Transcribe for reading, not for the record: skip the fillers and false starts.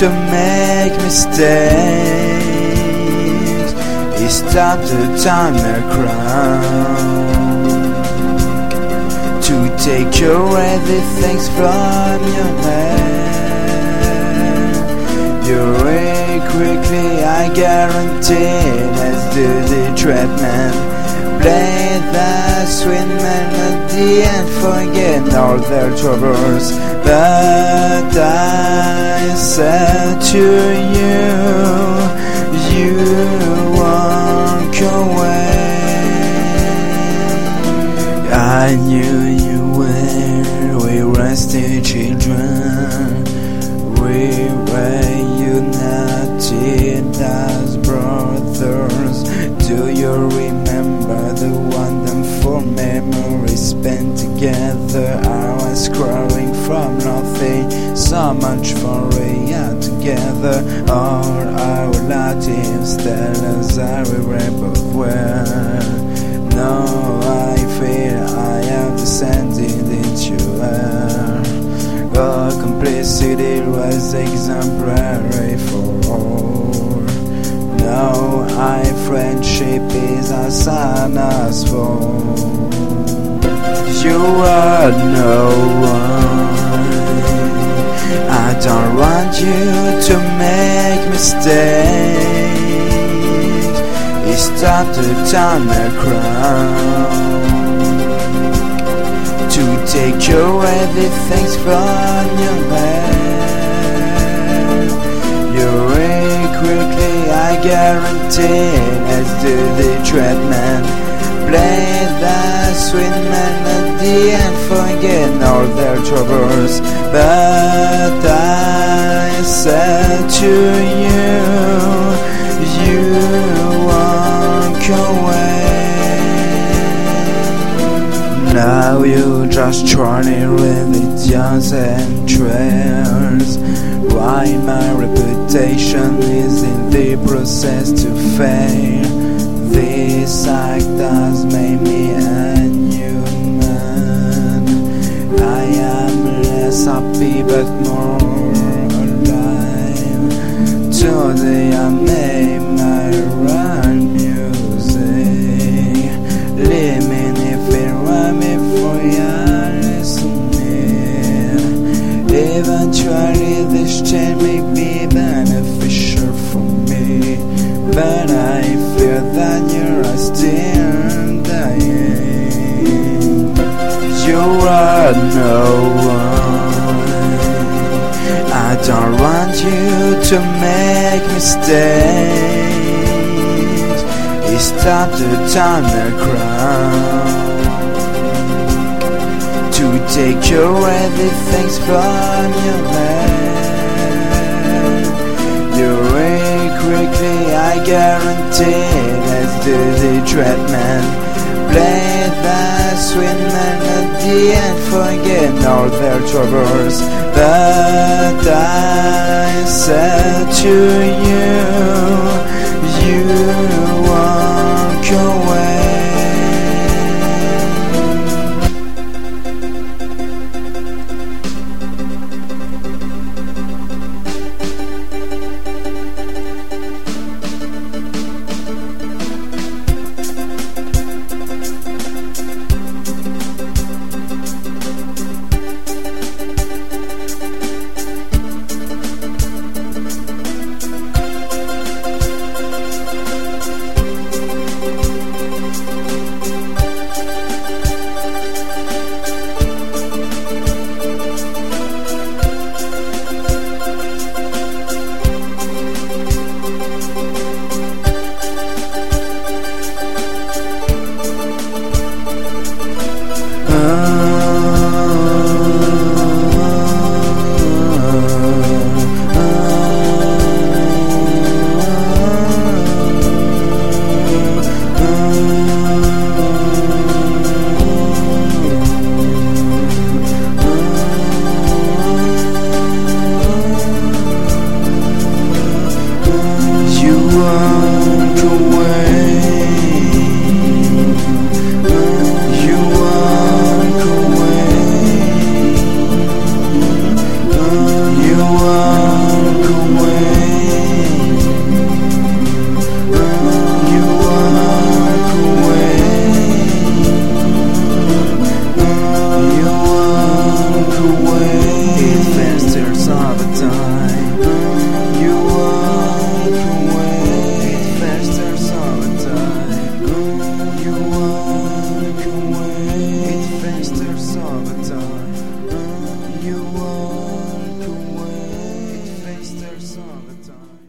to make mistakes. It's time to turn the crown, to take away the things from your hand. You'll wake quickly, I guarantee. Let's do the treatment. Play that sweet melody and forget all their troubles. But I said to you, you walk away. I knew you were, we were still children. We were united as brothers. Do you remember the wonderful memories spent together? I was crying from nothing, so much for a year together. All our relatives tell us that we were both well. Now I feel I have descended into air. Our complicity was exemplary for all. Now our friendship is a son as for. You are no one. I don't want you to make mistakes. It's time to turn the crown, to take away the things from your hand. You'll wake quickly, I guarantee. Let's do the treatment. Play that sweet melody and forget all their troubles. But I said to you, you walk away. Now you just journey with idiots and trails, while my reputation is in the process to fail. This act has made me inhuman. I am less happy but more alive. Today I made my rhyme music. Leave me if it were me for your listening. Eventually this change may be beneficial for me, but I fear that you're still dying. You are no one. I don't want you to make mistakes. It's time to turn the crown, to take away the things from your hand. You'll wake quickly, I guarantee. Let's do the treatment. Play that sweet melody and forget all their troubles. But I said to you, you walk away. all the time.